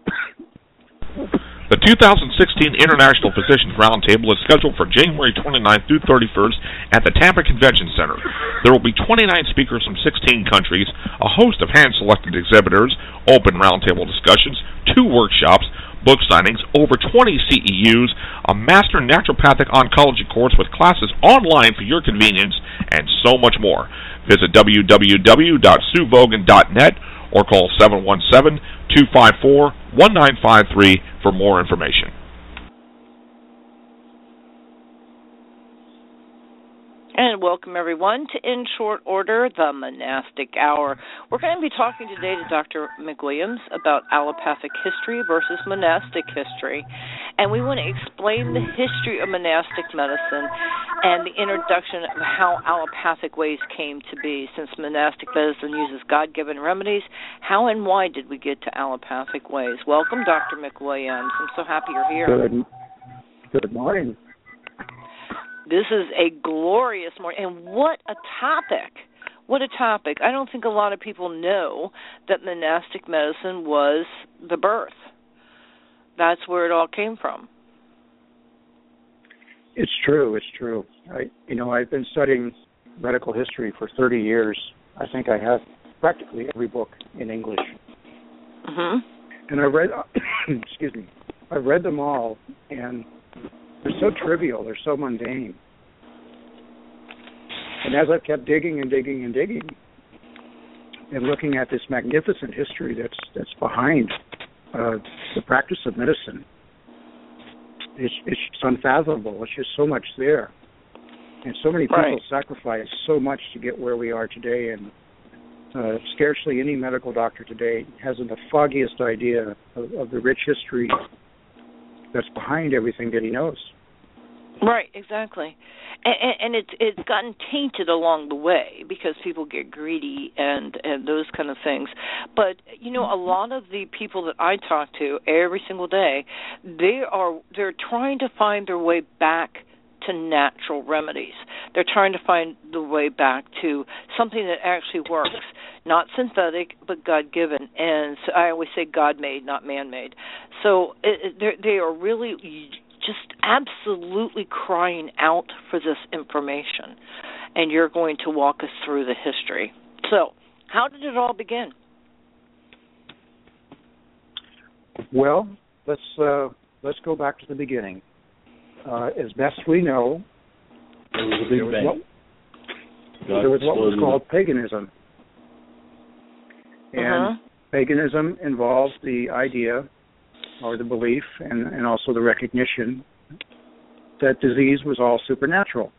The 2016 International Physicians Roundtable is scheduled for January 29th through 31st at the Tampa Convention Center. There will be 29 speakers from 16 countries, a host of hand-selected exhibitors, open roundtable discussions, 2 workshops, book signings, over 20 CEUs, a Master Naturopathic Oncology course with classes online for your convenience, and so much more. Visit www.suevogan.net or call 717-254-1953 for more information. And welcome, everyone, to In Short Order, the Monastic Hour. We're going to be talking today to Dr. McWilliams about allopathic history versus monastic history. And we want to explain the history of monastic medicine and the introduction of how allopathic ways came to be. Since monastic medicine uses God-given remedies, how and why did we get to allopathic ways? Welcome, Dr. McWilliams. I'm so happy you're here. Good morning. This is a glorious morning, and what a topic. What a topic. I don't think a lot of people know that monastic medicine was the birth. That's where it all came from. It's true. I've been studying medical history for 30 years. I think I have practically every book in English. Mm-hmm. And I've read them all, and they're so trivial. They're so mundane. And as I've kept digging and looking at this magnificent history that's behind the practice of medicine, it's unfathomable. There's just so much there. And so many people sacrifice so much to get where we are today, and scarcely any medical doctor today hasn't the foggiest idea of the rich history that's behind everything that he knows. Right, exactly. And it's gotten tainted along the way because people get greedy and those kind of things. But, a lot of the people that I talk to every single day, they're trying to find their way back to natural remedies. They're trying to find the way back to something that actually works, not synthetic, but God-given. And so I always say God-made, not man-made. So they are really just absolutely crying out for this information. And you're going to walk us through the history. So how did it all begin? Well, let's go back to the beginning. As best we know, there was what was called paganism. And paganism involves the idea or the belief and also the recognition that disease was all supernatural.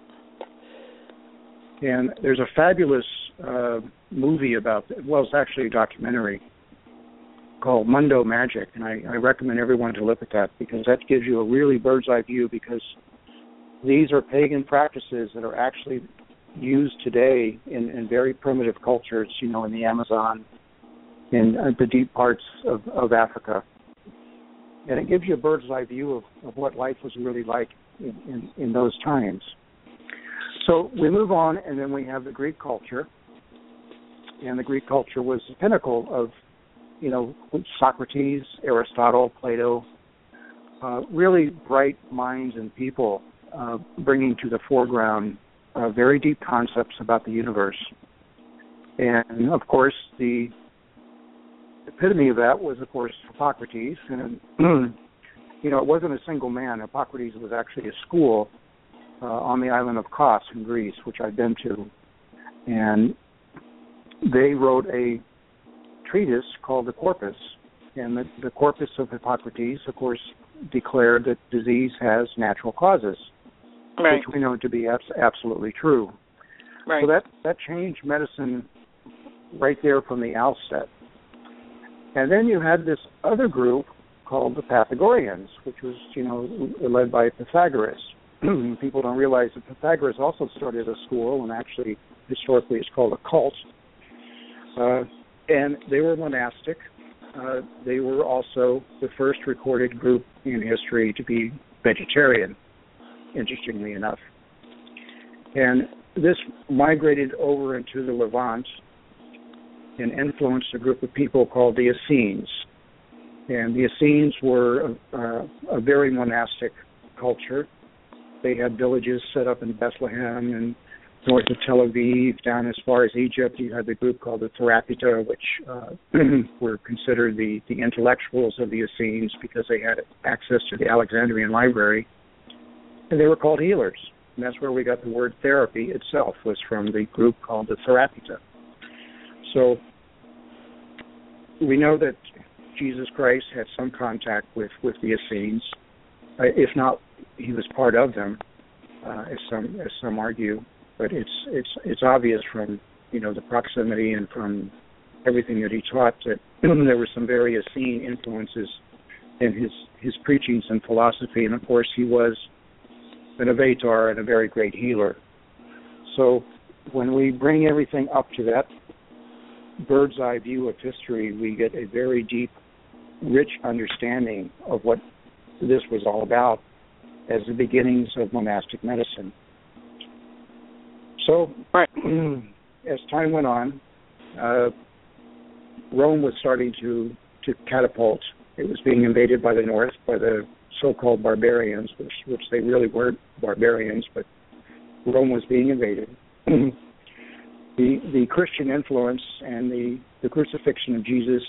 And there's a fabulous movie about it. Well, it's actually a documentary called Mundo Magic, and I recommend everyone to look at that because that gives you a really bird's-eye view, because these are pagan practices that are actually used today in very primitive cultures, in the Amazon, in the deep parts of Africa. And it gives you a bird's-eye view of what life was really like in those times. So we move on, and then we have the Greek culture, and the Greek culture was the pinnacle of Socrates, Aristotle, Plato, really bright minds and people bringing to the foreground very deep concepts about the universe. And, of course, the epitome of that was, of course, Hippocrates. And, it wasn't a single man. Hippocrates was actually a school on the island of Kos in Greece, which I've been to. And they wrote a treatise called the Corpus, and the Corpus of Hippocrates, of course, declared that disease has natural causes, which we know to be absolutely true. Right. So that changed medicine right there from the outset. And then you had this other group called the Pythagoreans, which was, led by Pythagoras. People don't realize that Pythagoras also started a school, and actually, historically, it's called a cult. And they were monastic. They were also the first recorded group in history to be vegetarian, interestingly enough. And this migrated over into the Levant and influenced a group of people called the Essenes. And the Essenes were a very monastic culture. They had villages set up in Bethlehem and north of Tel Aviv, down as far as Egypt. You had the group called the Therapita, which were considered the intellectuals of the Essenes because they had access to the Alexandrian library. And they were called healers. And that's where we got the word therapy itself, was from the group called the Therapita. So we know that Jesus Christ had some contact with the Essenes. If not, he was part of them, as some argue. But it's obvious from the proximity and from everything that he taught that there were some very Essene influences in his preachings and philosophy. And of course, he was an avatar and a very great healer. So when we bring everything up to that bird's eye view of history, we get a very deep, rich understanding of what this was all about as the beginnings of monastic medicine. So, as time went on, Rome was starting to catapult. It was being invaded by the north, by the so-called barbarians, which they really weren't barbarians, but Rome was being invaded. The Christian influence and the crucifixion of Jesus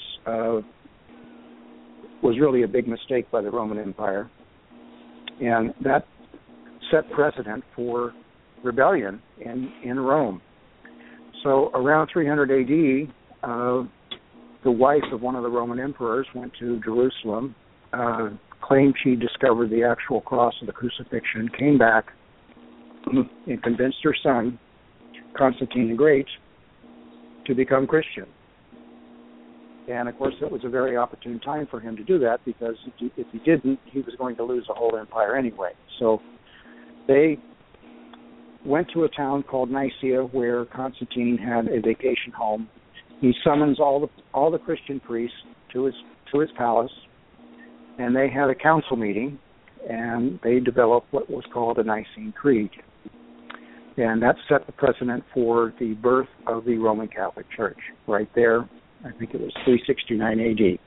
was really a big mistake by the Roman Empire, and that set precedent for rebellion in Rome. So around 300 AD, the wife of one of the Roman emperors went to Jerusalem, claimed she discovered the actual cross of the crucifixion, came back and convinced her son, Constantine the Great, to become Christian. And, of course, it was a very opportune time for him to do that because if he didn't, he was going to lose the whole empire anyway. So they went to a town called Nicaea where Constantine had a vacation home. He summons all the Christian priests to his palace, and they had a council meeting, and they developed what was called a Nicene Creed. And that set the precedent for the birth of the Roman Catholic Church right there. I think it was 369 AD.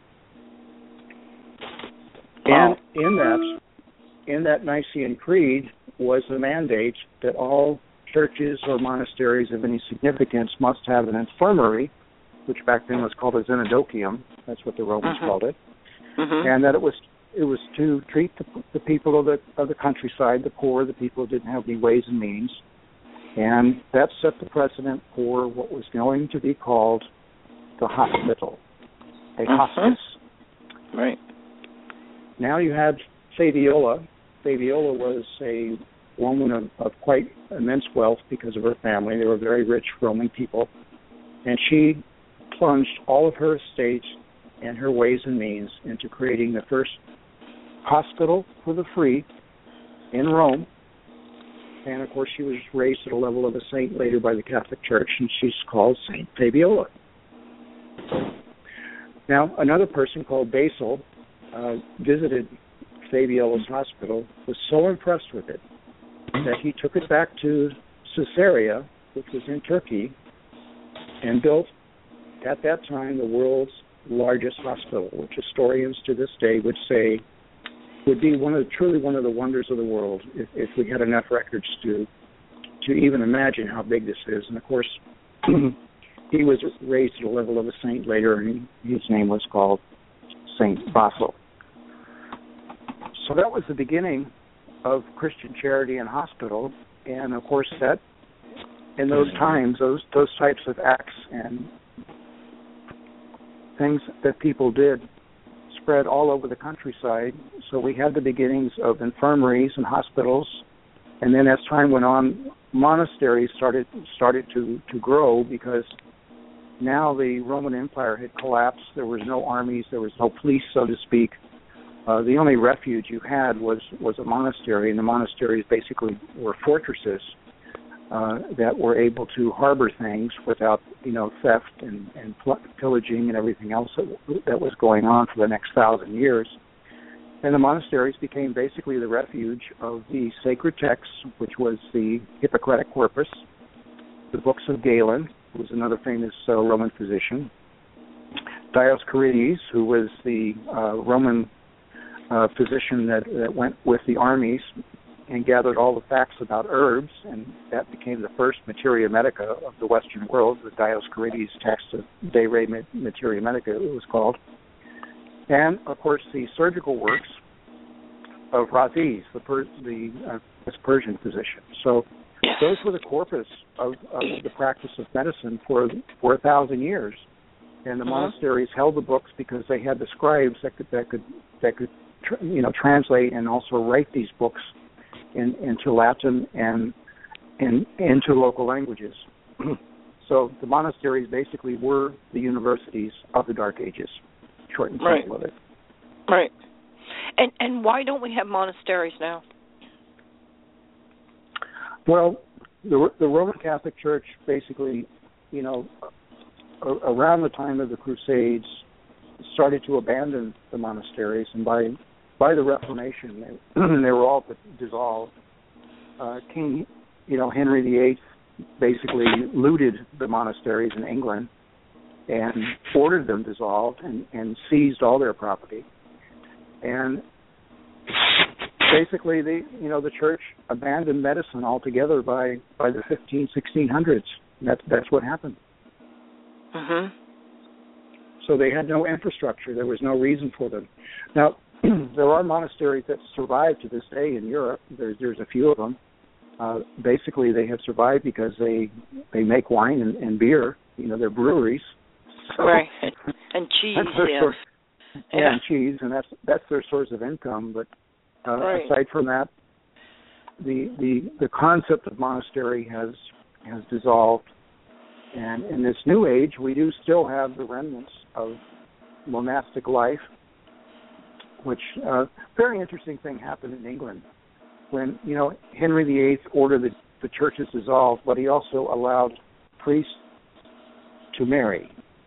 Wow. And in that Nicene Creed was the mandate that all churches or monasteries of any significance must have an infirmary, which back then was called a Xenodochium. That's what the Romans called it. And that it was to treat the people of the countryside, the poor, the people who didn't have any ways and means. And that set the precedent for what was going to be called the hospital, a hospice. Right. Now you had Fabiola. Fabiola was a woman of quite immense wealth because of her family. They were very rich Roman people. And she plunged all of her estate and her ways and means into creating the first hospital for the free in Rome. And, of course, she was raised to the level of a saint later by the Catholic Church, and she's called Saint Fabiola. Now, another person called Basil visited Fabiola's hospital, was so impressed with it that he took it back to Caesarea, which was in Turkey, and built, at that time, the world's largest hospital, which historians to this day would say would be truly one of the wonders of the world if we had enough records to even imagine how big this is. And, of course, he was raised to the level of a saint later, and his name was called Saint Basil. So that was the beginning of Christian charity and hospital. And, of course, that in those times, those types of acts and things that people did spread all over the countryside. So we had the beginnings of infirmaries and hospitals, and then as time went on, monasteries started to grow because now the Roman Empire had collapsed. There was no armies, there was no police, so to speak. The only refuge you had was a monastery, and the monasteries basically were fortresses that were able to harbor things without, theft and pillaging and everything else that was going on for the next 1,000 years. And the monasteries became basically the refuge of the sacred texts, which was the Hippocratic Corpus, the books of Galen, who was another famous Roman physician, Dioscorides, who was the Roman physician that went with the armies and gathered all the facts about herbs, and that became the first Materia Medica of the Western world, the Dioscorides text of De Re Materia Medica, it was called. And, of course, the surgical works of Rhazes, this Persian physician. So those were the corpus of the practice of medicine for 1,000 years. And the monasteries held the books because they had the scribes that could translate and also write these books into Latin and into local languages. So the monasteries basically were the universities of the Dark Ages, short and simple of it. Right. And why don't we have monasteries now? Well, the Roman Catholic Church basically, around the time of the Crusades, started to abandon the monasteries, and by the Reformation, they were all dissolved. King, Henry VIII basically looted the monasteries in England and ordered them dissolved and seized all their property. And basically, the church abandoned medicine altogether by the 1600s. That's what happened. Mm-hmm. So they had no infrastructure. There was no reason for them. Now, there are monasteries that survive to this day in Europe. There's a few of them. Basically, they have survived because they make wine and beer. They're breweries. So, right. And cheese. And cheese, and that's their source of income. But aside from that, the concept of monastery has dissolved. And in this new age, we do still have the remnants of monastic life, which very interesting thing happened in England when, Henry VIII ordered the churches dissolved, but he also allowed priests to marry.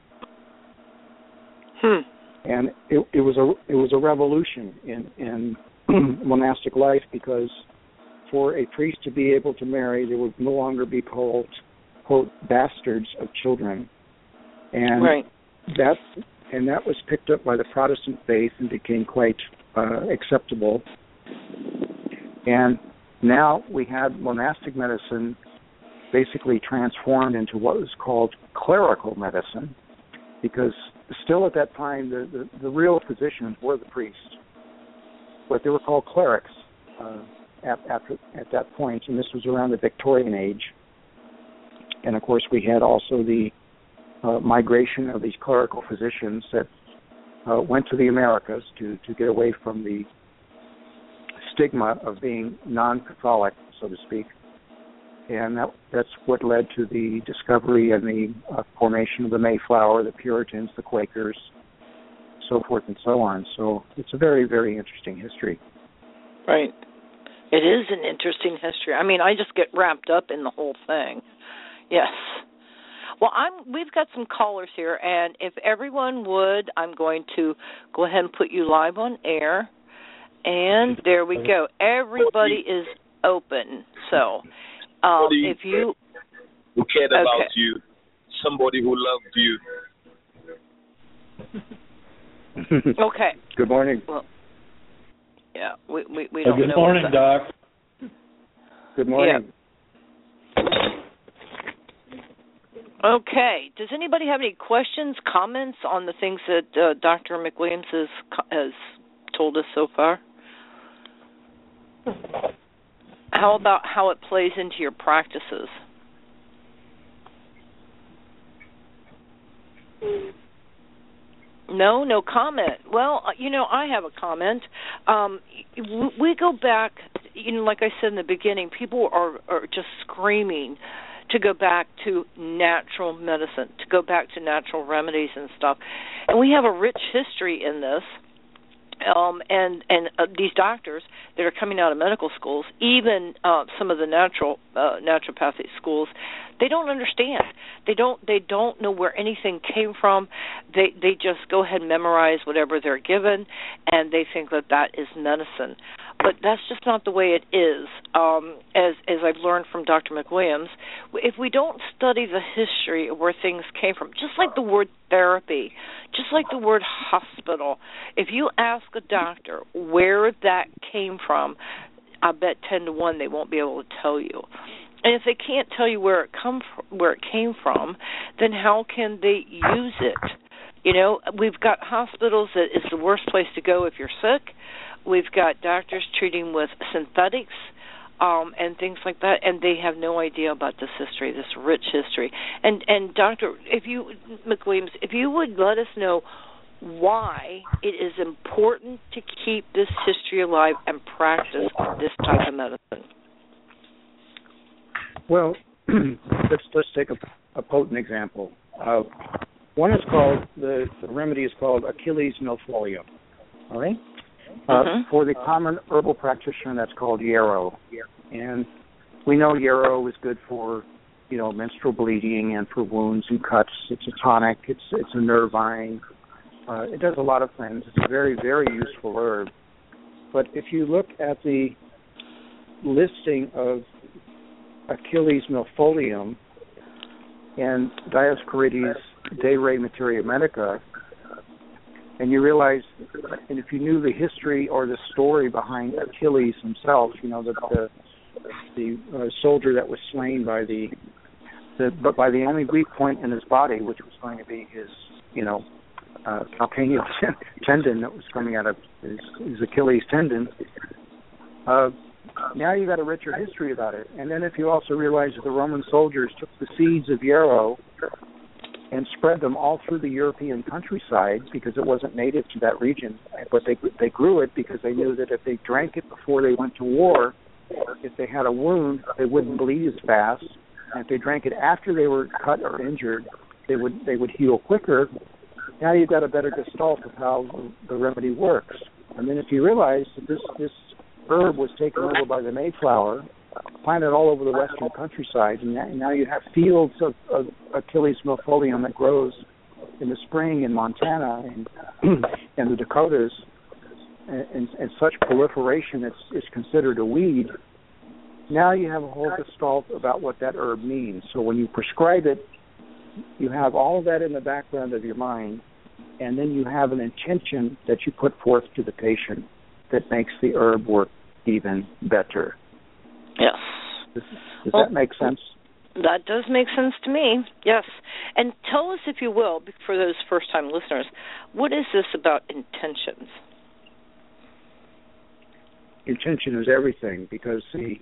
And it was a revolution in monastic life, because for a priest to be able to marry, there would no longer be called, quote, bastards of children. And that was picked up by the Protestant faith and became quite acceptable. And now we had monastic medicine basically transformed into what was called clerical medicine, because still at that time the real physicians were the priests, but they were called clerics at that point, and this was around the Victorian age. And of course we had also the migration of these clerical physicians that went to the Americas to get away from the stigma of being non-Catholic, so to speak. And that's what led to the discovery and the formation of the Mayflower, the Puritans, the Quakers, so forth and so on. So it's a very, very interesting history. Right. It is an interesting history. I mean, I just get wrapped up in the whole thing. Yes. Well, we've got some callers here, and if everyone would, I'm going to go ahead and put you live on air. And there we go. Everybody is open. So if you... Who cared about you, somebody who loved you. Okay. Good morning. Well, yeah, we don't know. Good morning, Doc. Good morning. Yeah. Okay. Does anybody have any questions, comments on the things that Dr. McWilliams has told us so far? How about how it plays into your practices? No comment. Well, I have a comment. We go back, like I said in the beginning, people are just screaming to go back to natural medicine, to go back to natural remedies and stuff. And we have a rich history in this. And these doctors that are coming out of medical schools, even some of the naturopathic schools, they don't understand. They don't know where anything came from. They just go ahead and memorize whatever they're given, and they think that is medicine. but that's just not the way it is. As I've learned from Dr. McWilliams, if we don't study the history of where things came from, just like the word therapy, just like the word hospital, if you ask a doctor where that came from, I bet 10 to 1 they won't be able to tell you. And if they can't tell you where it came from, then how can they use it? You know, we've got hospitals that is the worst place to go if you're sick. We've got doctors treating with synthetics and things like that, and they have no idea about this history, this rich history. And Dr. McWilliams, if you would let us know why it is important to keep this history alive and practice this type of medicine. Well, let's take a potent example. One is called, the remedy is called Achilles milfolia. All right? For the common herbal practitioner, that's called yarrow. And we know yarrow is good for, menstrual bleeding and for wounds and cuts. It's a tonic. It's a nervine. It does a lot of things. It's a very, very useful herb. But if you look at the listing of Achilles milfolium and Dioscorides De Re Materia Medica, and you realize, and if you knew the history or the story behind Achilles himself, the soldier that was slain by the only weak point in his body, which was going to be his, calcaneal tendon that was coming out of his Achilles tendon. Now you've got a richer history about it. And then if you also realize that the Roman soldiers took the seeds of yarrow and spread them all through the European countryside because it wasn't native to that region, but they grew it because they knew that if they drank it before they went to war, if they had a wound, they wouldn't bleed as fast. And if they drank it after they were cut or injured, they would heal quicker. Now you've got a better gestalt of how the remedy works. And then if you realize that this herb was taken over by the Mayflower, planted all over the western countryside, and now you have fields of Achilles milfolium that grows in the spring in Montana and the Dakotas, and such proliferation is considered a weed. Now you have a whole gestalt about what that herb means. So when you prescribe it, you have all of that in the background of your mind, and then you have an intention that you put forth to the patient that makes the herb work even better. Yes. Does that make sense? That does make sense to me, yes. And tell us, if you will, for those first-time listeners, what is this about intentions? Intention is everything, because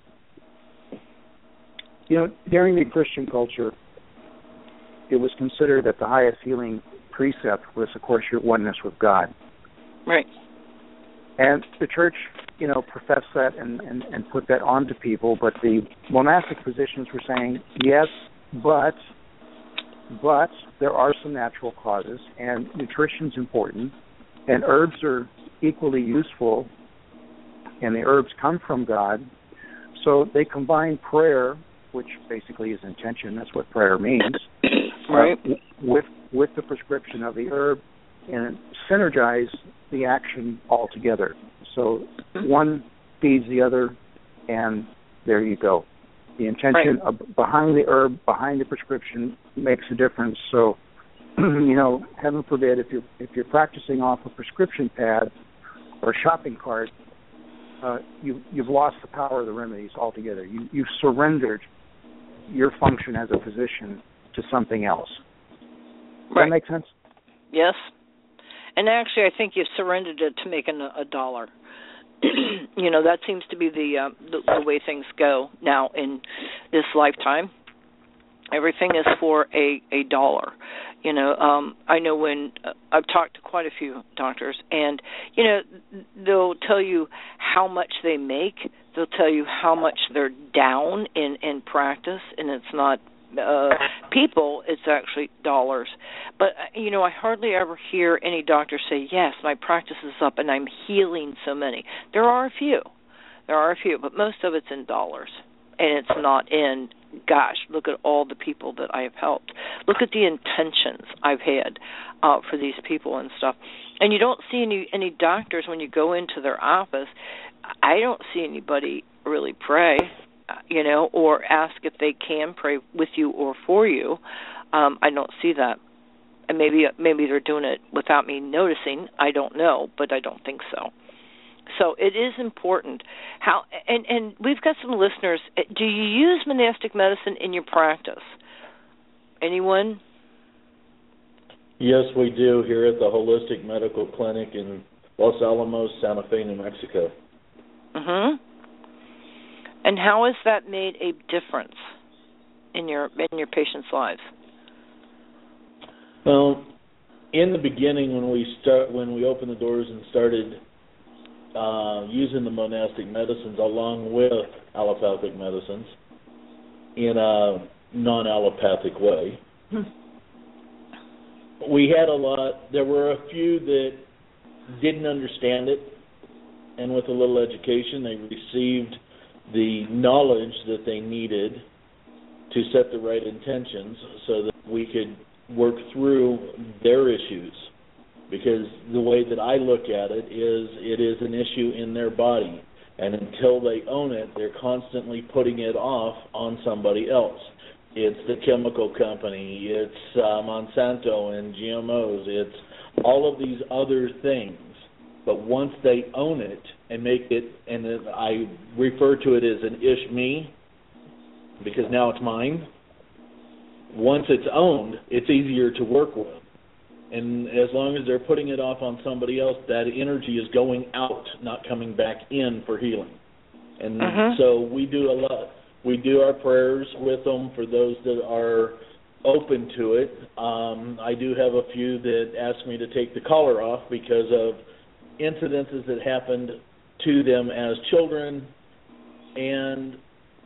during the Christian culture, it was considered that the highest healing precept was, of course, your oneness with God. Right. And the church, professed that and put that onto people, but the monastic physicians were saying, yes, but there are some natural causes, and nutrition's important, and herbs are equally useful, and the herbs come from God, so they combine prayer, which basically is intention, that's what prayer means, right, with the prescription of the herb, and synergize the action altogether. So one feeds the other, and there you go. The intention behind the herb, behind the prescription, makes a difference. So, heaven forbid, if you're practicing off a prescription pad or a shopping cart, you've lost the power of the remedies altogether. You've surrendered your function as a physician to something else. Does that make sense? Yes. And actually, I think you've surrendered it to making a dollar. That seems to be the way things go now in this lifetime. Everything is for a dollar. I know when I've talked to quite a few doctors, and they'll tell you how much they make. They'll tell you how much they're down in practice, and it's not people, it's actually dollars. But, I hardly ever hear any doctor say, yes, my practice is up and I'm healing so many. There are a few, but most of it's in dollars. And it's not in, gosh, look at all the people that I have helped. Look at the intentions I've had for these people and stuff. And you don't see any doctors when you go into their office. I don't see anybody really pray, or ask if they can pray with you or for you. I don't see that. And maybe they're doing it without me noticing. I don't know, but I don't think so. So it is important. And we've got some listeners. Do you use monastic medicine in your practice? Anyone? Yes, we do here at the Holistic Medical Clinic in Los Alamos, Santa Fe, New Mexico. Mhm. And how has that made a difference in your patients' lives? Well, in the beginning, when we opened the doors and started using the monastic medicines along with allopathic medicines in a non-allopathic way, we had there were a few that didn't understand it, and with a little education, they received the knowledge that they needed to set the right intentions so that we could work through their issues. Because the way that I look at it is an issue in their body, and until they own it, they're constantly putting it off on somebody else. It's the chemical company, it's Monsanto and GMOs, it's all of these other things. But once they own it and make it, and I refer to it as an ish-me, because now it's mine, once it's owned, it's easier to work with. And as long as they're putting it off on somebody else, that energy is going out, not coming back in for healing. And so we do a lot. We do our prayers with them for those that are open to it. I do have a few that ask me to take the collar off because of incidences that happened to them as children, and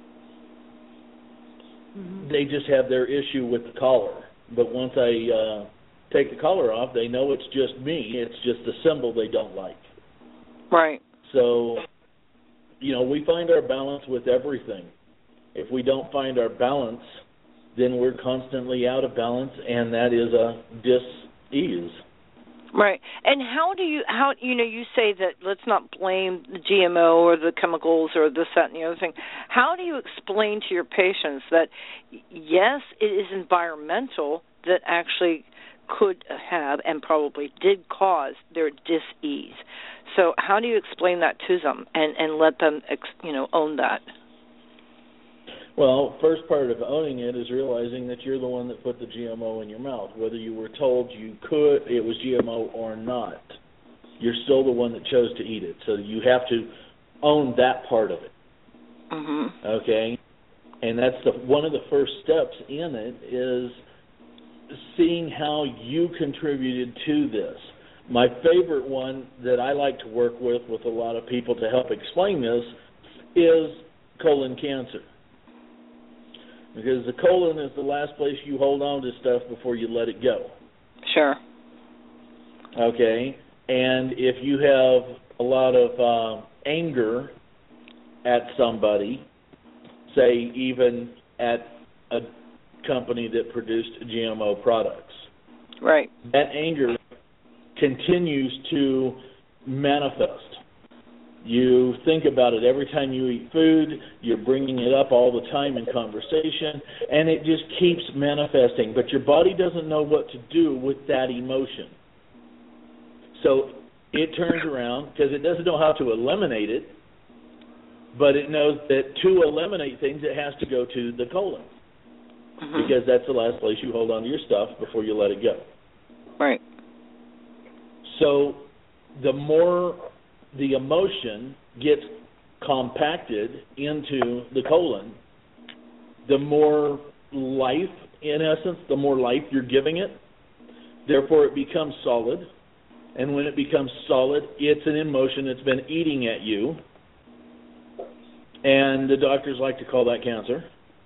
they just have their issue with the collar. But once I take the collar off, they know it's just me. It's just a symbol they don't like. Right. So, we find our balance with everything. If we don't find our balance, then we're constantly out of balance, and that is a dis-ease. Right. And how you say that let's not blame the GMO or the chemicals or this, that, and the other thing. How do you explain to your patients that, yes, it is environmental that actually could have and probably did cause their dis-ease? So how do you explain that to them and let them, own that? Well, first part of owning it is realizing that you're the one that put the GMO in your mouth. Whether you were told it was GMO or not, you're still the one that chose to eat it. So you have to own that part of it. Mm-hmm. Okay? And that's one of the first steps in it is seeing how you contributed to this. My favorite one that I like to work with a lot of people to help explain this is colon cancer. Because the colon is the last place you hold on to stuff before you let it go. Sure. Okay? And if you have a lot of anger at somebody, say even at a company that produced GMO products, right, that anger continues to manifest. You think about it every time you eat food, you're bringing it up all the time in conversation, and it just keeps manifesting. But your body doesn't know what to do with that emotion. So it turns around, because it doesn't know how to eliminate it, but it knows that to eliminate things, it has to go to the colon, because that's the last place you hold on to your stuff before you let it go. Right. So the more the emotion gets compacted into the colon, the more life, in essence, the more life you're giving it. Therefore, it becomes solid. And when it becomes solid, it's an emotion that's been eating at you. And the doctors like to call that cancer.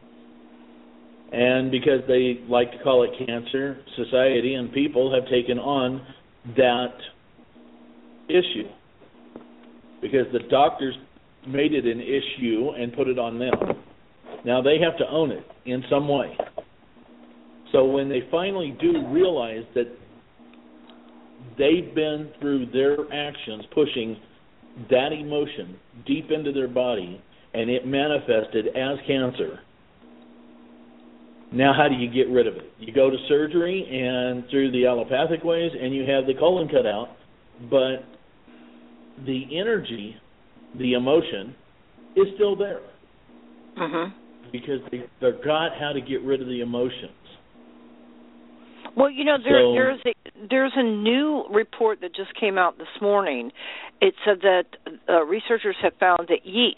And because they like to call it cancer, society and people have taken on that issue. Because the doctors made it an issue and put it on them. Now they have to own it in some way. So when they finally do realize that they've been through their actions pushing that emotion deep into their body, and it manifested as cancer. Now how do you get rid of it? You go to surgery and through the allopathic ways, and you have the colon cut out, but the energy, the emotion, is still there. Because they forgot how to get rid of the emotions. Well, there's a new report that just came out this morning. It said that researchers have found that yeast,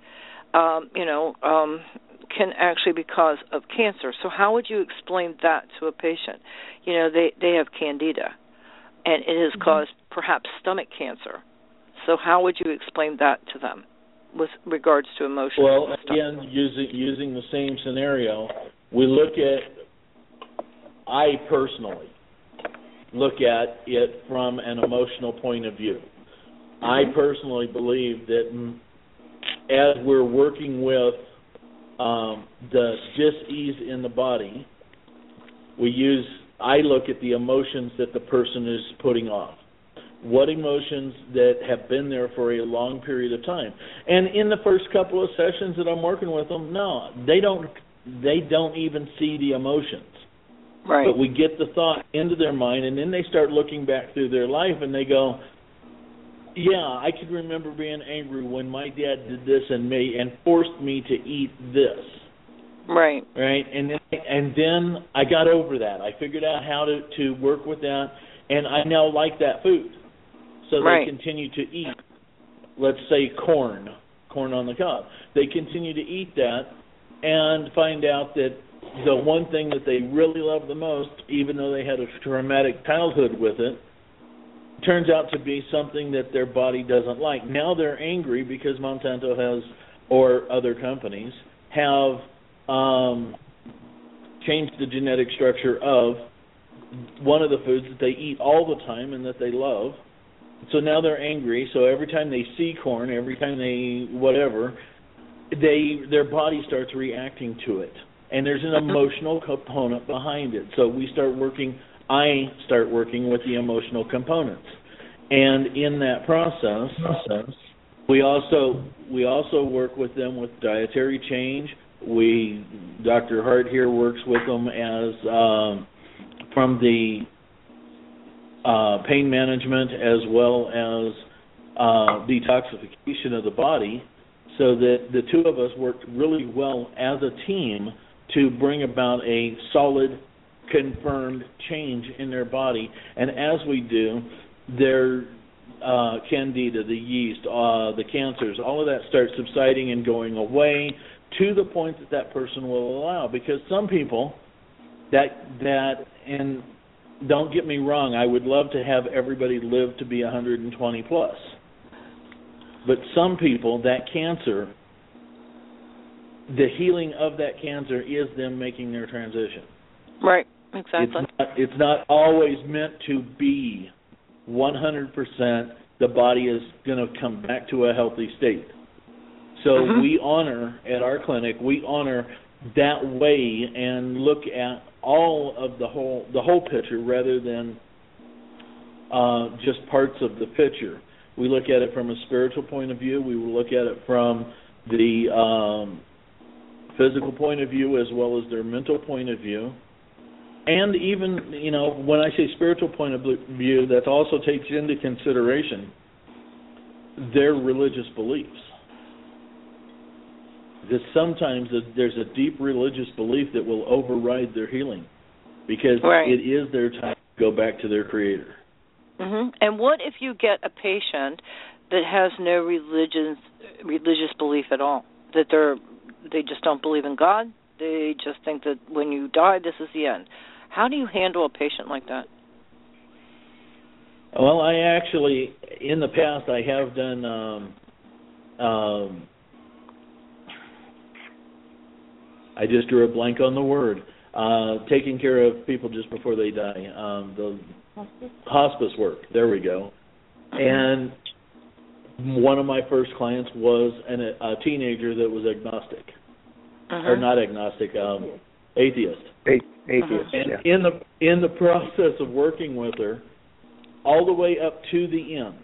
can actually be cause of cancer. So how would you explain that to a patient? They have candida, and it has caused perhaps stomach cancer. So how would you explain that to them with regards to emotions? Well, again, using the same scenario, I personally look at it from an emotional point of view. I personally believe that as we're working with the dis-ease in the body, I look at the emotions that the person is putting off. What emotions that have been there for a long period of time. And in the first couple of sessions that I'm working with them, no, they don't even see the emotions. Right. But we get the thought into their mind, and then they start looking back through their life, and they go, yeah, I can remember being angry when my dad did this and forced me to eat this. Right. Right? And then I got over that. I figured out how to work with that, and I now like that food. So they continue to eat, let's say, corn on the cob. They continue to eat that and find out that the one thing that they really love the most, even though they had a traumatic childhood with it, turns out to be something that their body doesn't like. Now they're angry because Monsanto has, or other companies, have changed the genetic structure of one of the foods that they eat all the time and that they love. So now they're angry, so every time they see corn, every time they whatever, their body starts reacting to it. And there's an emotional component behind it. So I start working with the emotional components. And in that process, we also work with them with dietary change. Dr. Hart here works with them as from the pain management as well as detoxification of the body, so that the two of us worked really well as a team to bring about a solid, confirmed change in their body. And as we do, their candida, the yeast, the cancers, all of that starts subsiding and going away to the point that person will allow. Because some people, and don't get me wrong, I would love to have everybody live to be 120 plus. But some people, that cancer, the healing of that cancer is them making their transition. Right, exactly. It's not always meant to be 100% the body is going to come back to a healthy state. So we honor, at our clinic, that way and look at all of the whole picture rather than just parts of the picture. We look at it from a spiritual point of view. We will look at it from the physical point of view as well as their mental point of view. And even, when I say spiritual point of view, that also takes into consideration their religious beliefs. Because sometimes there's a deep religious belief that will override their healing because it is their time to go back to their Creator. And what if you get a patient that has no religious belief at all, that they just don't believe in God, they just think that when you die, this is the end? How do you handle a patient like that? Well, I actually, in the past, I have done, I just drew a blank on the word, taking care of people just before they die, the hospice work. There we go. And one of my first clients was a teenager that was agnostic, or not agnostic, atheist. Atheist. And in the process of working with her, all the way up to the end.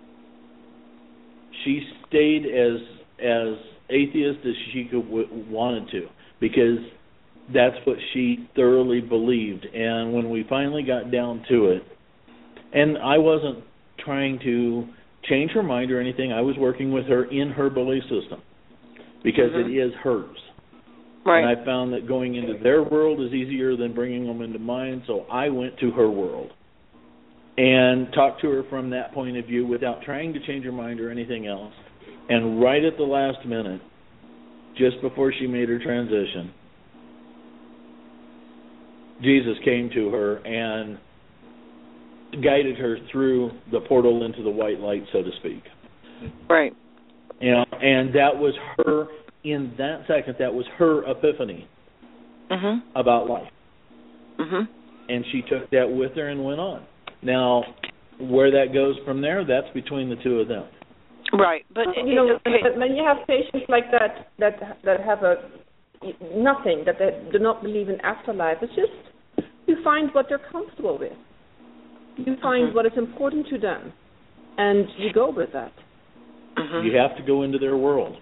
She stayed as atheist as she wanted to, because that's what she thoroughly believed. And when we finally got down to it, and I wasn't trying to change her mind or anything, I was working with her in her belief system, because it is hers. Right. And I found that going into their world is easier than bringing them into mine, so I went to her world and talked to her from that point of view without trying to change her mind or anything else. And right at the last minute, just before she made her transition, Jesus came to her and guided her through the portal into the white light, so to speak. Right. You know, and that was her, in that second, that was her epiphany about life. And she took that with her and went on. Now, where that goes from there, that's between the two of them. Right, but you know, when you have patients like that have nothing, that they do not believe in afterlife, it's just you find what they're comfortable with. You find what is important to them, and you go with that. You have to go into their world.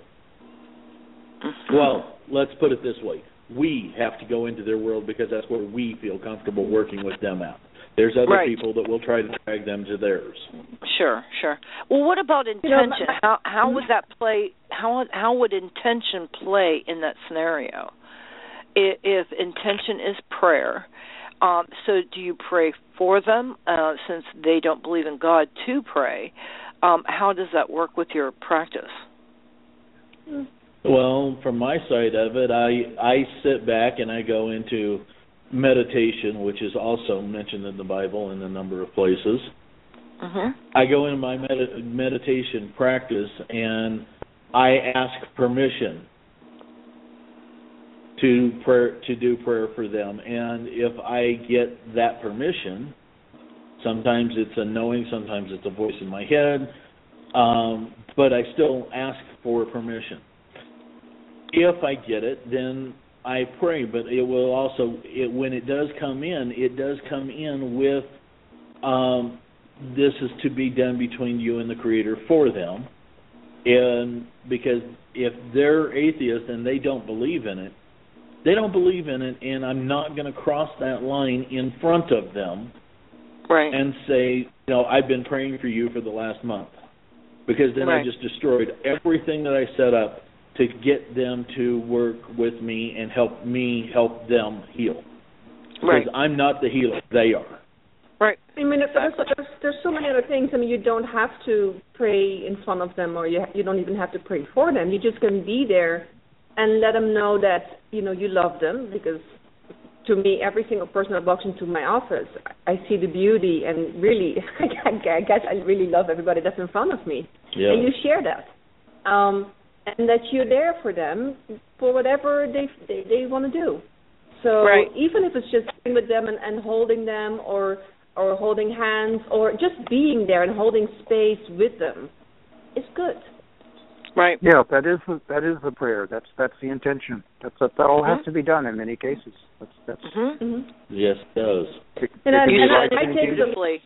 Well, let's put it this way. We have to go into their world because that's where we feel comfortable working with them at. There's other people that will try to drag them to theirs. Sure. Well, what about intention? How would that play? How would intention play in that scenario? If intention is prayer, so do you pray for them since they don't believe in God to pray? How does that work with your practice? Well, from my side of it, I sit back and I go into meditation, which is also mentioned in the Bible in a number of places. I go into my meditation practice and I ask permission to do prayer for them. And if I get that permission, sometimes it's a knowing, sometimes it's a voice in my head, but I still ask for permission. If I get it, then I pray, but it will also, when it does come in with, this is to be done between you and the Creator for them. And because if they're atheists and they don't believe in it, and I'm not going to cross that line in front of them and say, I've been praying for you for the last month. Because then I just destroyed everything that I set up to get them to work with me and help them heal. Because I'm not the healer, they are. Right. I mean, there's so many other things. I mean, you don't have to pray in front of them, or you don't even have to pray for them. You just can be there and let them know that, you love them, because to me, every single person that walks into my office, I see the beauty, and really, I guess I really love everybody that's in front of me. Yeah. And you share that. And that you're there for them for whatever they want to do. So even if it's just being with them and holding them or holding hands or just being there and holding space with them, it's good. Right. Yeah, that is the prayer. That's the intention. That all has to be done in many cases. That's Yes, it does. And I take beautifully.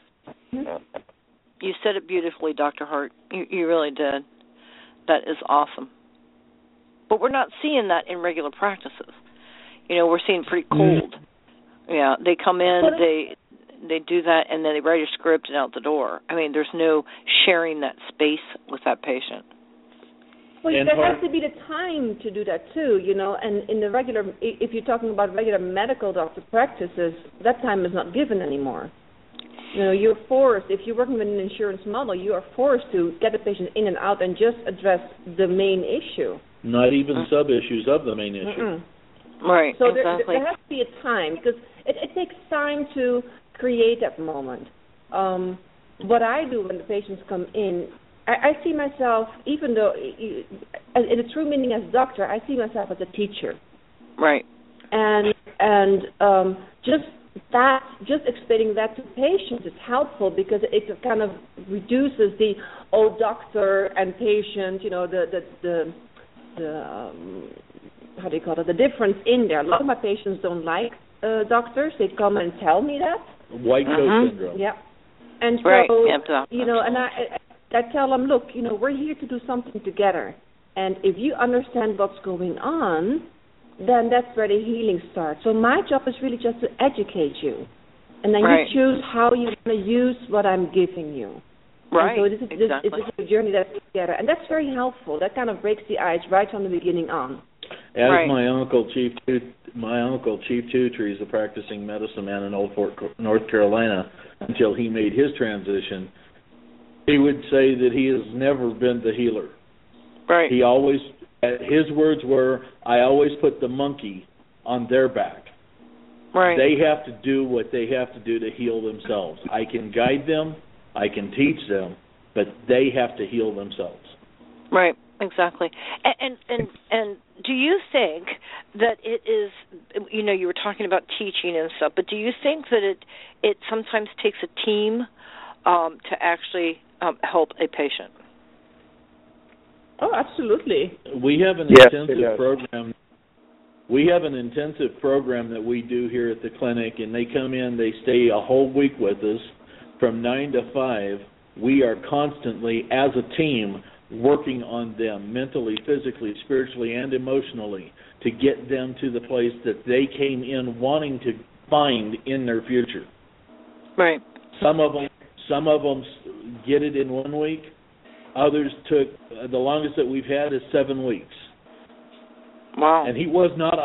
You said it beautifully, Dr. Hart. You really did. That is awesome. But we're not seeing that in regular practices. We're seeing pretty cold. Yeah, they come in, they do that, and then they write a script and out the door. I mean, there's no sharing that space with that patient. Well, there has to be the time to do that too, and in the regular, if you're talking about regular medical doctor practices, that time is not given anymore. You're forced, if you're working with an insurance model, you are forced to get the patient in and out and just address the main issue. Not even sub-issues of the main issue. Right, so exactly. there has to be a time, because it takes time to create that moment. What I do when the patients come in, I see myself, even though, in a true meaning as a doctor, I see myself as a teacher. Right. And just explaining that to patients is helpful, because it kind of reduces the doctor and patient, the how do you call it, the difference in there. A lot of my patients don't like doctors. They come and tell me that. White coat syndrome. Yeah. And so, right. Yeah, and I tell them, look, we're here to do something together. And if you understand what's going on, then that's where the healing starts. So my job is really just to educate you. And then you choose how you want to use what I'm giving you. Right, and so this is a journey that's together. And that's very helpful. That kind of breaks the ice right from the beginning on. As my uncle, Chief Tutri, is a practicing medicine man in Old Fort, North Carolina, until he made his transition, he would say that he has never been the healer. Right. He always, his words were, I always put the monkey on their back. Right. They have to do what they have to do to heal themselves. I can guide them, I can teach them, but they have to heal themselves. Right. Exactly. And do you think that it is, you were talking about teaching and stuff, but do you think that it sometimes takes a team to actually help a patient? Oh, absolutely. We have an intensive program. We have an intensive program that we do here at the clinic, and they come in, they stay a whole week with us from 9 to 5. We are constantly, as a team, working on them mentally, physically, spiritually, and emotionally to get them to the place that they came in wanting to find in their future. Right. Some of them get it in 1 week. Others took the longest that we've had is 7 weeks. Wow. And he was not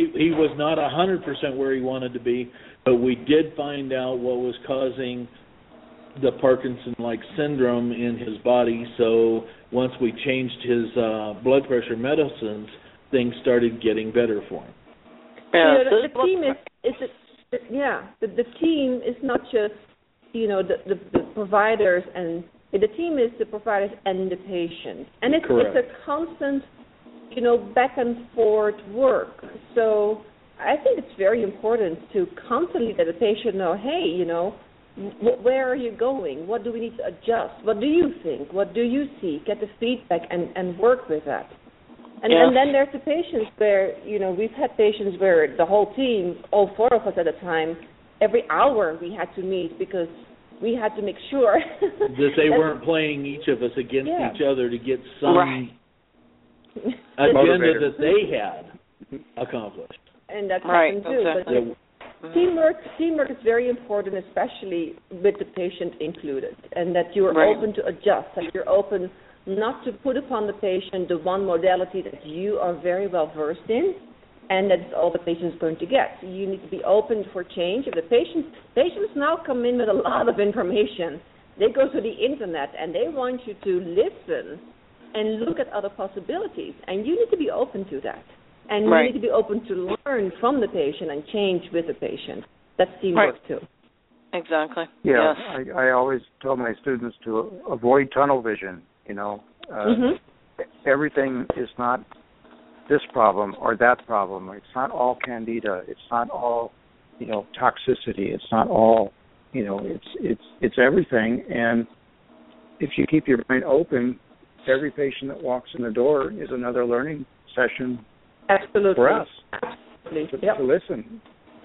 100% where he wanted to be, but we did find out what was causing the Parkinson-like syndrome in his body. So once we changed his blood pressure medicines, things started getting better for him. The team the team is not just the providers, and the team is the providers and the patient, and it's a constant back and forth work. So I think it's very important to constantly let the patient know, hey, where are you going? What do we need to adjust? What do you think? What do you see? Get the feedback and work with that. And then there's the patients where, we've had patients where the whole team, all 4 of us at a time, every hour we had to meet because we had to make sure that they weren't playing each of us against each other to get some agenda that they had accomplished. And that's happened too. Exactly. But teamwork is very important, especially with the patient included, and that you're open to adjust, that you're open not to put upon the patient the one modality that you are very well versed in, and that's all the patient is going to get. So you need to be open for change. If the patients now come in with a lot of information, they go to the internet and they want you to listen and look at other possibilities, and you need to be open to that. And you need to be open to learn from the patient and change with the patient. That's teamwork too. Exactly. Yeah, yes. I always tell my students to avoid tunnel vision. Everything is not this problem or that problem. It's not all candida. It's not all, toxicity. It's not all, it's everything. And if you keep your mind open, every patient that walks in the door is another learning session. Absolutely. For us to listen.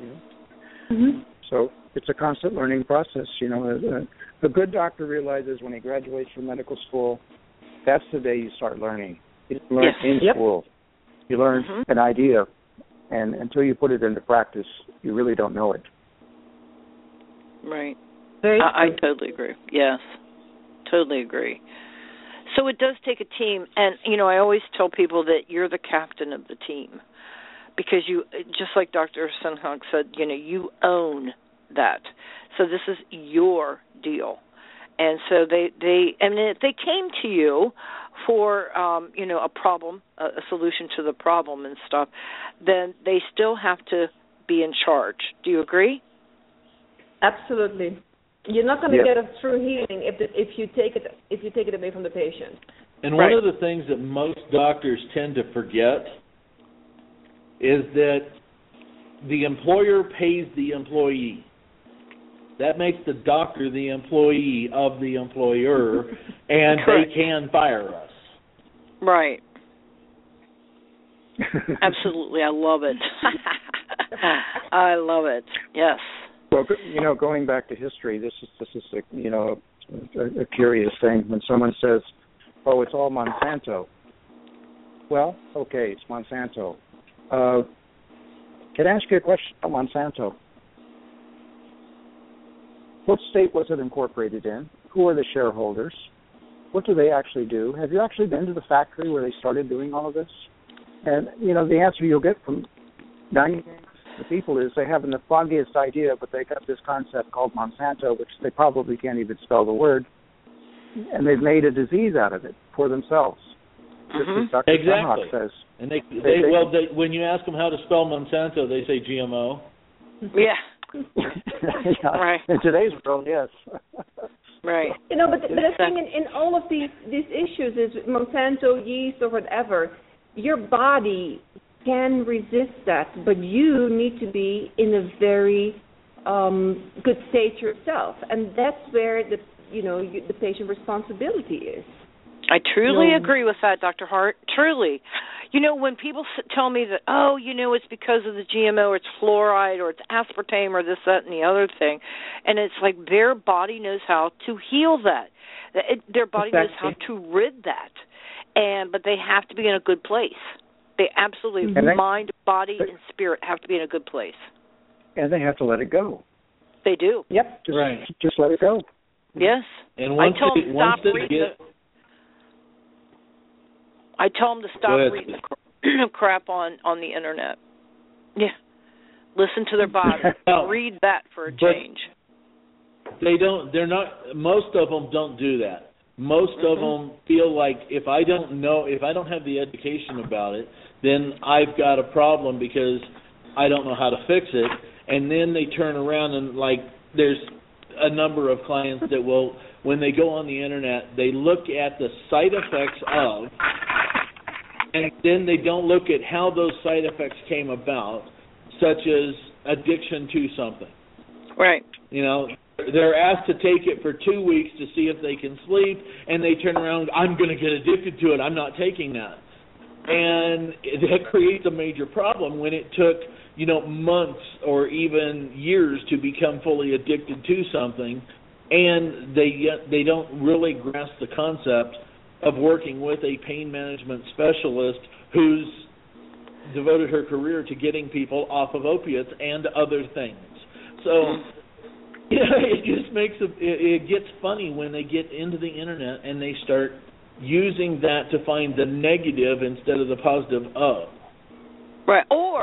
So it's a constant learning process. The good doctor realizes when he graduates from medical school, that's the day you start learning. You learn in school. You learn an idea, and until you put it into practice, you really don't know it. Right. I totally agree. Yes, totally agree. So it does take a team, and, I always tell people that you're the captain of the team because you, just like Dr. Senhag said, you own that. So this is your deal. And so if they came to you for, a problem, a solution to the problem and stuff, then they still have to be in charge. Do you agree? Absolutely. You're not going to get a true healing if you take it away from the patient. And one of the things that most doctors tend to forget is that the employer pays the employee. That makes the doctor the employee of the employer, and they can fire us. Right. Absolutely. I love it. I love it. Yes. Well, going back to history, this is a curious thing. When someone says, "Oh, it's all Monsanto," well, okay, it's Monsanto. Can I ask you a question about Monsanto? What state was it incorporated in? Who are the shareholders? What do they actually do? Have you actually been to the factory where they started doing all of this? And, the answer you'll get from 90% of the people is they haven't the foggiest idea, but they got this concept called Monsanto, which they probably can't even spell the word, and they've made a disease out of it for themselves. Just as Dr. Exactly. Sunhawk says. And when you ask them how to spell Monsanto, they say GMO. Yeah. Yeah. Right. In today's world, yes. Right. But the thing in all of these issues is Monsanto, yeast, or whatever, your body can resist that, but you need to be in a very good state yourself, and that's where the patient responsibility is. I truly agree with that, Dr. Hart. Truly. When people tell me that, it's because of the GMO, or it's fluoride, or it's aspartame, or this, that, and the other thing, and it's like their body knows how to heal that. Their body knows how to rid that, but they have to be in a good place. They absolutely, mind, body, and spirit have to be in a good place. And they have to let it go. They do. Yep. Just let it go. Yes. And once I tell them to stop reading the crap on the internet. Yeah. Listen to their body. Read that for a change. Most of them don't do that. Most of them feel like if I don't have the education about it, then I've got a problem because I don't know how to fix it. And then they turn around and, there's a number of clients that will, when they go on the internet, they look at the side effects of, and then they don't look at how those side effects came about, such as addiction to something. Right. They're asked to take it for 2 weeks to see if they can sleep, and they turn around, I'm going to get addicted to it, I'm not taking that. And that creates a major problem when it took, months or even years to become fully addicted to something, and they don't really grasp the concept of working with a pain management specialist who's devoted her career to getting people off of opiates and other things. So it just it gets funny when they get into the internet and they start using that to find the negative instead of the positive of. Right.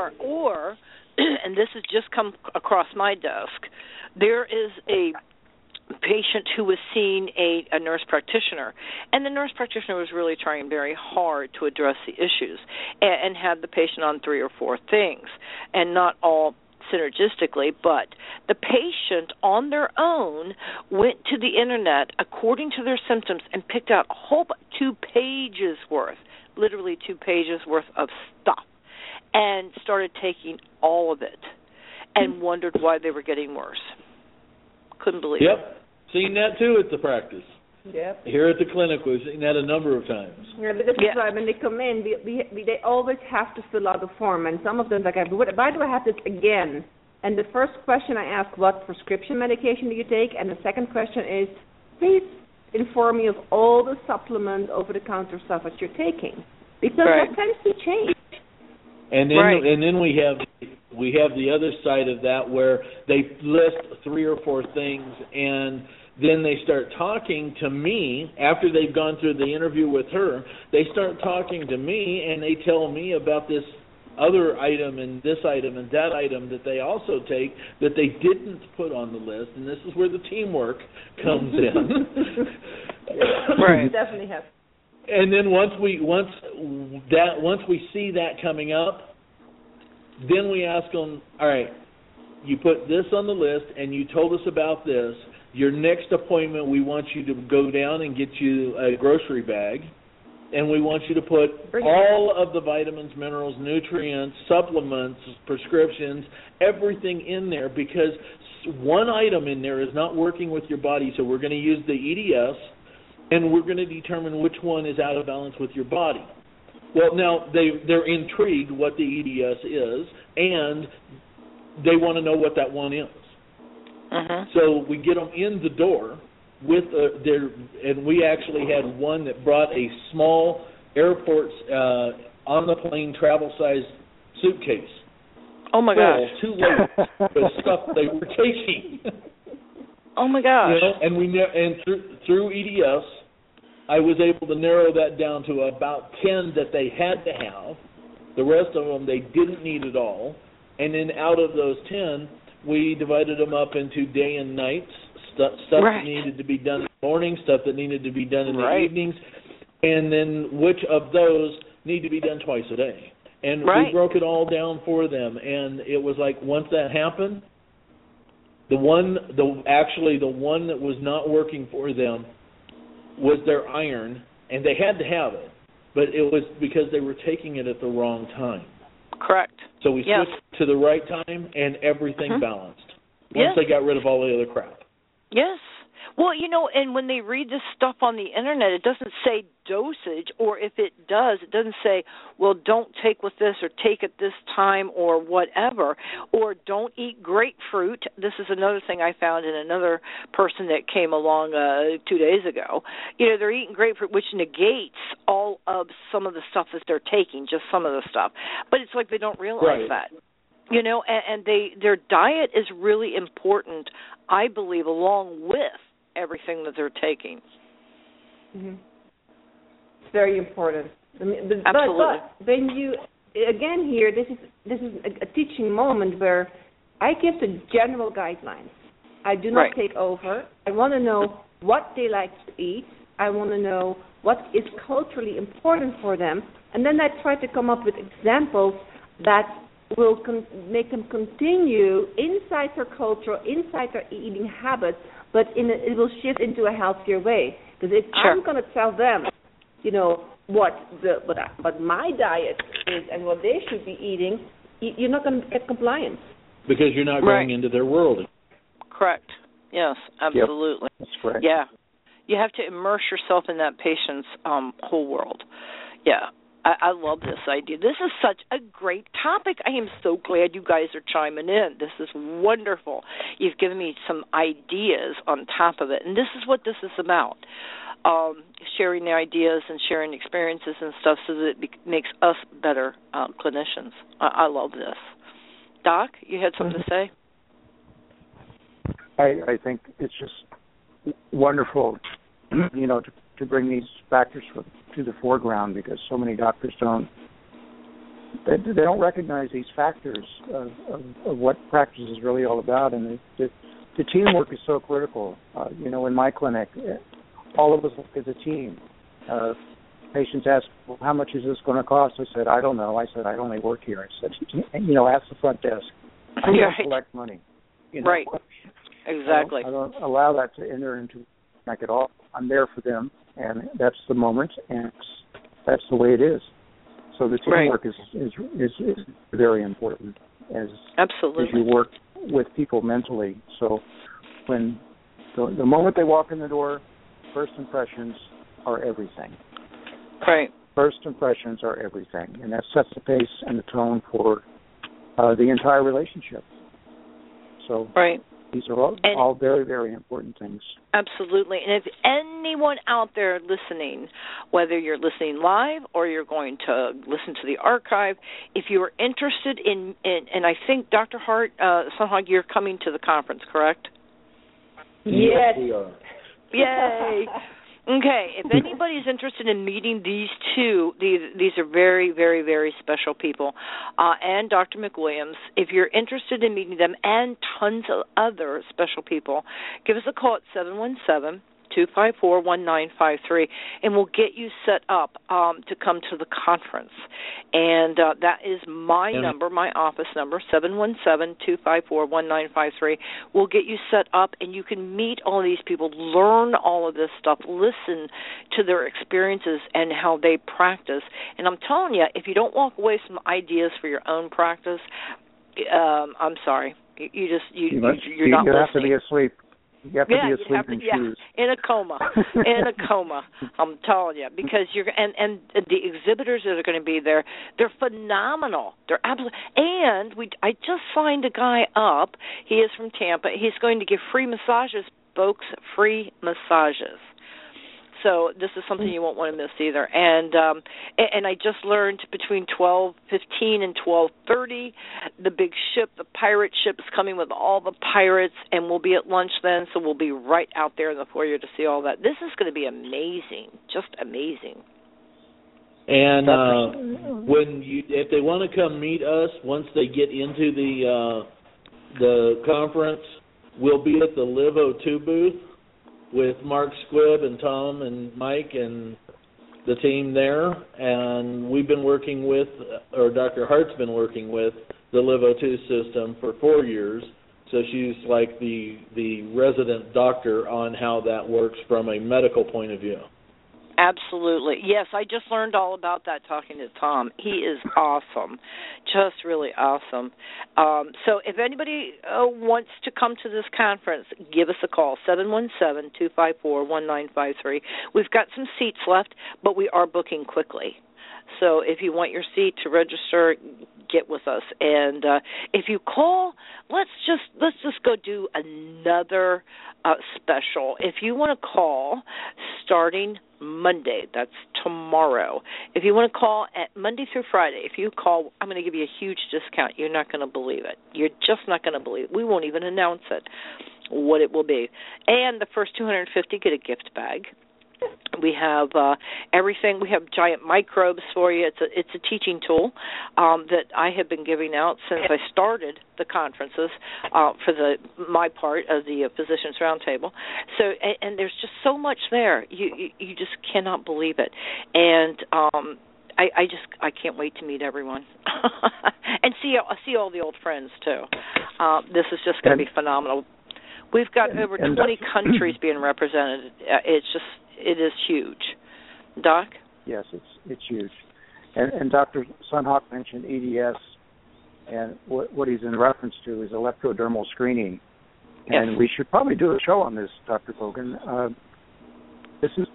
Or and this has just come across my desk, there is a patient who was seeing a nurse practitioner, and the nurse practitioner was really trying very hard to address the issues and had the patient on 3 or 4 things, and not all synergistically, but the patient on their own went to the internet according to their symptoms and picked out a whole 2 pages worth, literally 2 pages worth of stuff, and started taking all of it and wondered why they were getting worse. Couldn't believe it. Yep. Seen that too at the practice. Yep. Here at the clinic, we've seen that a number of times. Yeah, but this is why when they come in, they always have to fill out a form, and some of them like, why do I have this again? And the first question I ask, what prescription medication do you take? And the second question is, please inform me of all the supplement, over-the-counter stuff that you're taking, because that tends to change. And then we have the other side of that where they list 3 or 4 things, and then they start talking to me after they've gone through the interview with her. They start talking to me, and they tell me about this other item and this item and that item that they also take that they didn't put on the list, and this is where the teamwork comes in. Right, definitely have. And then once we see that coming up, then we ask them, all right, you put this on the list and you told us about this. Your next appointment, we want you to go down and get you a grocery bag, and we want you to put all of the vitamins, minerals, nutrients, supplements, prescriptions, everything in there, because one item in there is not working with your body, so we're going to use the EDS, and we're going to determine which one is out of balance with your body. Well, now, they're intrigued what the EDS is, and they want to know what that one is. So we get them in the door with and we actually had one that brought a small airport's on the plane travel-sized suitcase. Oh my gosh! Too late. The stuff they were taking. Oh my gosh! You know, and through EDS, I was able to narrow that down to about 10 that they had to have. The rest of them they didn't need at all. And then out of those 10, we divided them up into day and nights. Stuff that needed to be done in the morning, stuff that needed to be done in the evenings, and then which of those need to be done twice a day. And we broke it all down for them. And it was like once that happened, the one that was not working for them was their iron, and they had to have it, but it was because they were taking it at the wrong time. Correct. So we switched to the right time, and everything balanced. Once they got rid of all the other crap. Yes. Well, you know, and when they read this stuff on the Internet, it doesn't say dosage, or if it does, it doesn't say, well, don't take with this or take at this time or whatever, or don't eat grapefruit. This is another thing I found in another person that came along 2 days ago. You know, they're eating grapefruit, which negates all of some of the stuff that they're taking, just some of the stuff. But it's like they don't realize that. You know, and their diet is really important, I believe, along with everything that they're taking. It's very important. Absolutely. But when you again here, this is a teaching moment where I give the general guidelines. I do not take over. I want to know what they like to eat. I want to know what is culturally important for them, and then I try to come up with examples that will make them continue inside their culture, inside their eating habits, but it will shift into a healthier way. Because if I'm going to tell them, you know, what my diet is and what they should be eating, you're not going to get compliance. Because you're not going into their world. Correct. Yes, absolutely. Yep. That's correct. Yeah. You have to immerse yourself in that patient's whole world. Yeah. I love this idea. This is such a great topic. I am so glad you guys are chiming in. This is wonderful. You've given me some ideas on top of it, and this is what this is about, sharing the ideas and sharing experiences and stuff so that it makes us better clinicians. I love this. Doc, you had something to say? I think it's just wonderful, you know, to bring these factors to the foreground, because so many doctors don't recognize these factors of what practice is really all about, and the teamwork is so critical. You know, in my clinic, all of us work as a team. Patients ask, well, how much is this going to cost? I said, I don't know. I said, I only work here. I said, you know, ask the front desk. I don't collect money. You know? Right. Exactly. I don't allow that to enter into like at all. I'm there for them, and that's the moment, and that's the way it is. So the teamwork is very important as you work with people mentally. So when the moment they walk in the door, first impressions are everything. Right. First impressions are everything, and that sets the pace and the tone for the entire relationship. So these are all very, very important things. Absolutely. And if anyone out there listening, whether you're listening live or you're going to listen to the archive, if you are interested in and I think, Dr. Hart, somehow you're coming to the conference, correct? Yes. We are. Yay. Okay, if anybody's interested in meeting these two, these are very, very, very special people, and Dr. McWilliams, if you're interested in meeting them and tons of other special people, give us a call at 717-254-1953, and we'll get you set up to come to the conference. And that is my number, my office number, 717-254-1953. We'll get you set up, and you can meet all these people, learn all of this stuff, listen to their experiences and how they practice. And I'm telling you, if you don't walk away with some ideas for your own practice, I'm sorry. You're not listening. You have to be asleep. You have to be asleep in shoes. In a coma. In a coma. I'm telling you, because you're and the exhibitors that are going to be there, they're phenomenal. They're absolutely. And I just signed a guy up. He is from Tampa. He's going to give free massages, folks, free massages. So this is something you won't want to miss either. And I just learned between 12:15 and 12:30, the big ship, the pirate ship, is coming with all the pirates, and we'll be at lunch then. So we'll be right out there in the foyer to see all that. This is going to be amazing, just amazing. And if they want to come meet us, once they get into the conference, we'll be at the Live O2 booth with Mark Squibb and Tom and Mike and the team there. And we've been working with, or Dr. Hart's been working with, the Live O2 system for 4 years. So she's like the resident doctor on how that works from a medical point of view. Absolutely. Yes, I just learned all about that talking to Tom. He is awesome, just really awesome. So if anybody wants to come to this conference, give us a call, 717-254-1953. We've got some seats left, but we are booking quickly. So if you want your seat to register, get with us. And if you call, let's just go do another special. If you want to call starting Monday, that's tomorrow. If you want to call at Monday through Friday, if you call, I'm going to give you a huge discount. You're not going to believe it. You're just not going to believe it. We won't even announce it, what it will be. And the first 250 get a gift bag. We have everything. We have giant microbes for you. It's a teaching tool that I have been giving out since I started the conferences for my part of the Physicians Roundtable. So, and there's just so much there. You just cannot believe it. And I can't wait to meet everyone and see all the old friends too. This is just going to be phenomenal. We've got over 20 countries being represented. It is huge. Doc? Yes, it's huge. And Dr. Sunhawk mentioned EDS, and what he's in reference to is electrodermal screening. And yes. We should probably do a show on this, Dr. Kogan. This is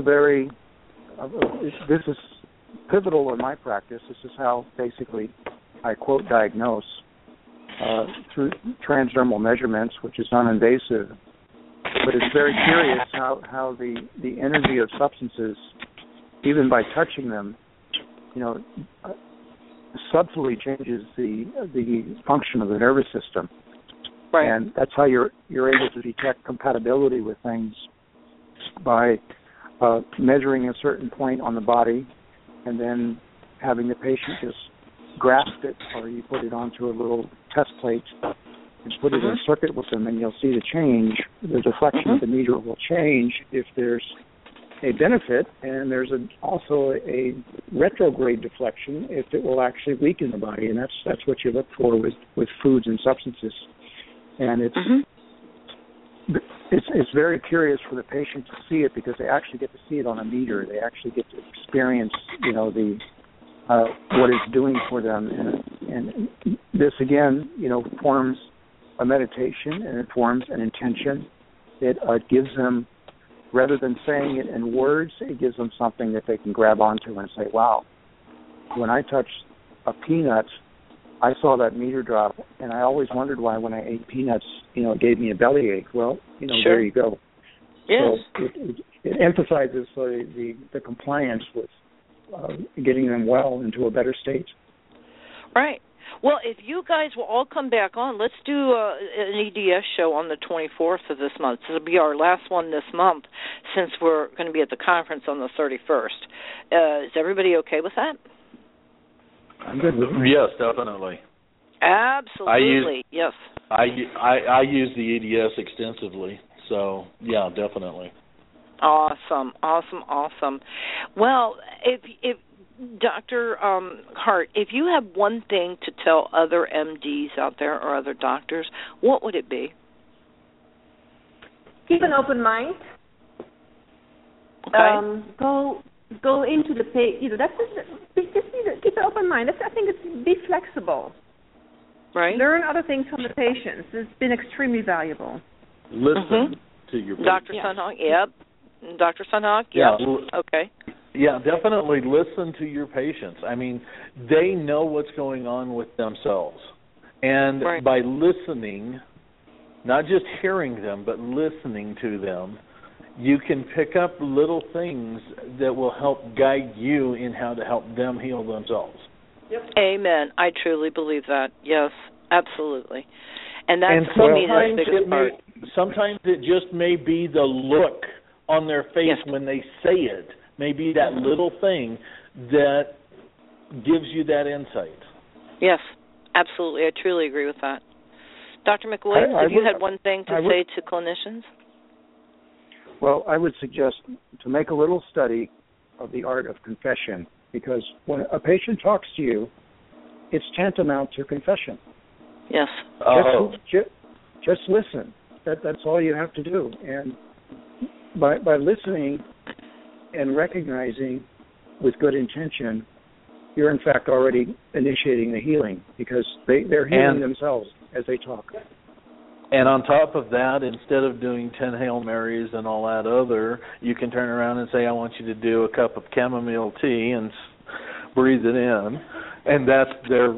pivotal in my practice. This is how basically I quote diagnose through transdermal measurements, which is non-invasive. But it's very curious how the energy of substances, even by touching them, subtly changes the function of the nervous system. Right. And that's how you're able to detect compatibility with things by measuring a certain point on the body and then having the patient just grasp it, or you put it onto a little test plate and put it in a circuit with them, and you'll see the change. The deflection of the meter will change if there's a benefit, and there's also a retrograde deflection if it will actually weaken the body, and that's what you look for with foods and substances. And it's very curious for the patient to see it, because they actually get to see it on a meter. They actually get to experience, what it's doing for them, and this again, forms a meditation, and it forms an intention. It gives them, rather than saying it in words, it gives them something that they can grab onto and say, wow, when I touched a peanut, I saw that meter drop, and I always wondered why when I ate peanuts, it gave me a bellyache. Well, sure. There you go. Yes. So it emphasizes the compliance with getting them well into a better state. Right. Well, if you guys will all come back on, let's do an EDS show on the 24th of this month. This will be our last one this month, since we're going to be at the conference on the 31st. Is everybody okay with that? I'm good with it. Yes, definitely. Absolutely, yes. I use the EDS extensively, so yeah, definitely. Awesome. Well, if Dr. Hart, if you have one thing to tell other MDs out there or other doctors, what would it be? Keep an open mind. Okay. Go into the that's just keep an open mind. I think it's be flexible. Right. Learn other things from the patients. It's been extremely valuable. listen to your patients. Dr. Sunhawk, yep. Dr. Sunhawk, yep. Okay. Yeah, definitely listen to your patients. I mean, they know what's going on with themselves. And by listening, not just hearing them, but listening to them, you can pick up little things that will help guide you in how to help them heal themselves. Yep. Amen. I truly believe that. Yes, absolutely. And that's for me the biggest part. Sometimes it just may be the look on their face when they say it. Maybe that little thing that gives you that insight. Yes, absolutely. I truly agree with that. Dr. McWilliams, have you had one thing to say to clinicians? Well, I would suggest to make a little study of the art of confession, because when a patient talks to you, it's tantamount to confession. Yes. Just listen. That's all you have to do. And by listening and recognizing with good intention, you're in fact already initiating the healing, because they're healing themselves as they talk. And on top of that, instead of doing 10 Hail Marys and all that other, you can turn around and say, I want you to do a cup of chamomile tea and breathe it in. And that's their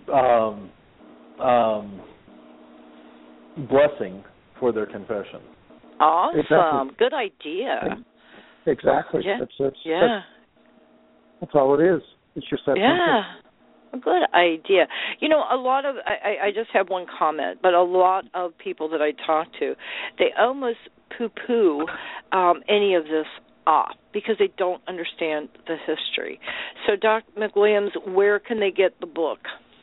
blessing for their confession. Awesome. Exactly. Good idea. Exactly. Yeah. That's all it is. It's just that simple. A good idea. You know, a lot of, I just have one comment, but a lot of people that I talk to, they almost poo-poo any of this off because they don't understand the history. So, Dr. McWilliams, where can they get the book?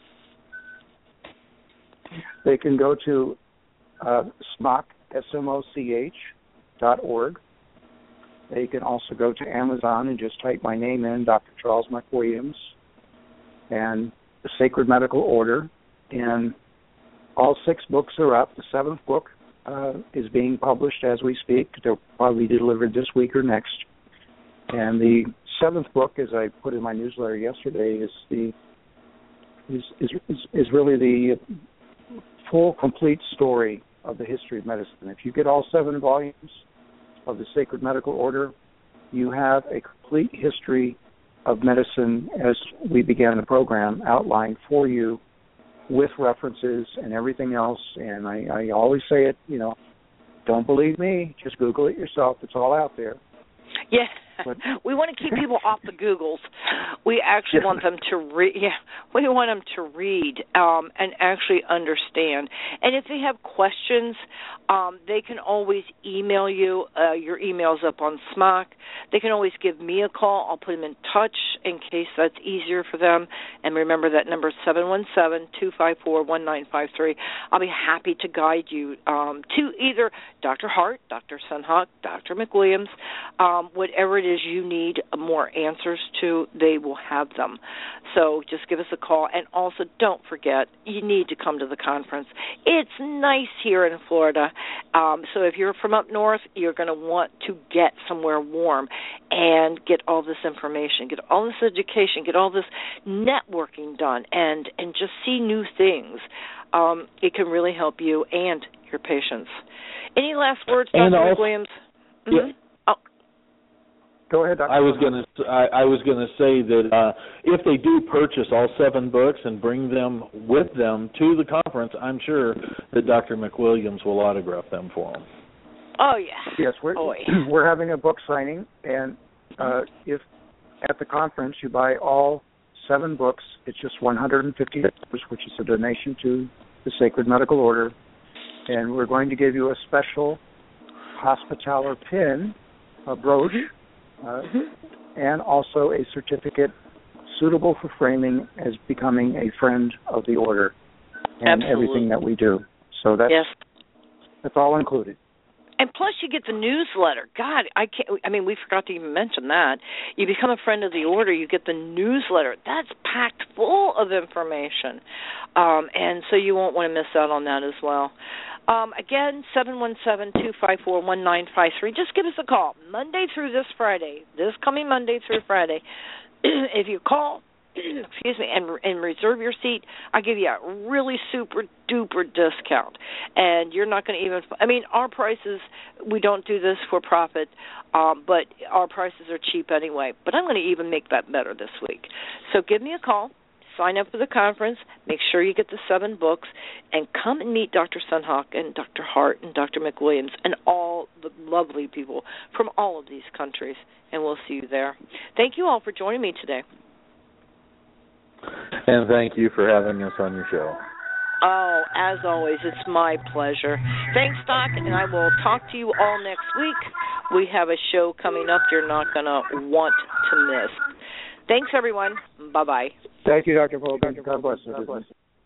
They can go to SMOCH.org. They can also go to Amazon and just type my name in, Dr. Charles McWilliams, and the Sacred Medical Order. And all 6 books are up. The 7th book is being published as we speak. They'll probably be delivered this week or next. And the 7th book, as I put in my newsletter yesterday, is really the full, complete story of the history of medicine. If you get all 7 volumes of the Sacred Medical Order, you have a complete history of medicine as we began the program outlined for you with references and everything else. And I always say it, don't believe me, just Google it yourself. It's all out there. Yeah. We want to keep people off the Googles. We actually want them to read. Yeah, we want them to read and actually understand. And if they have questions, they can always email you. Your email's up on SMOC. They can always give me a call. I'll put them in touch in case that's easier for them. And remember that number is 717-254-1953. I'll be happy to guide you to either Dr. Hart, Dr. Sunhawk, Dr. McWilliams, whatever it is you need more answers to, they will have them. So just give us a call. And also don't forget, you need to come to the conference. It's nice here in Florida. So if you're from up north, you're going to want to get somewhere warm and get all this information, get all this education, get all this networking done, and just see new things. It can really help you and your patients. Any last words, Dr. McWilliams? Mm-hmm. Yeah. Go ahead, Dr. I was going to say that if they do purchase all 7 books and bring them with them to the conference, I'm sure that Dr. McWilliams will autograph them for them. Oh, yeah. Yes, we're having a book signing, and if at the conference you buy all 7 books, it's just $150, which is a donation to the Sacred Medical Order, and we're going to give you a special Hospitaller pin, a brooch, and also a certificate suitable for framing as becoming a friend of the order and everything that we do. So that's all included. And plus you get the newsletter. God, we forgot to even mention that. You become a friend of the order, you get the newsletter. That's packed full of information. And so you won't want to miss out on that as well. Again, 717-254-1953. Just give us a call Monday through this Friday, this coming Monday through Friday. If you call excuse me, and reserve your seat, I'll give you a really super duper discount. And you're not going to even, I mean, our prices, we don't do this for profit, but our prices are cheap anyway. But I'm going to even make that better this week. So give me a call. Sign up for the conference, make sure you get the 7 books, and come and meet Dr. Sunhawk and Dr. Hart and Dr. McWilliams and all the lovely people from all of these countries, and we'll see you there. Thank you all for joining me today. And thank you for having us on your show. Oh, as always, it's my pleasure. Thanks, Doc, and I will talk to you all next week. We have a show coming up you're not going to want to miss. Thanks, everyone. Bye-bye. Thank you, Dr. Volk. God bless you.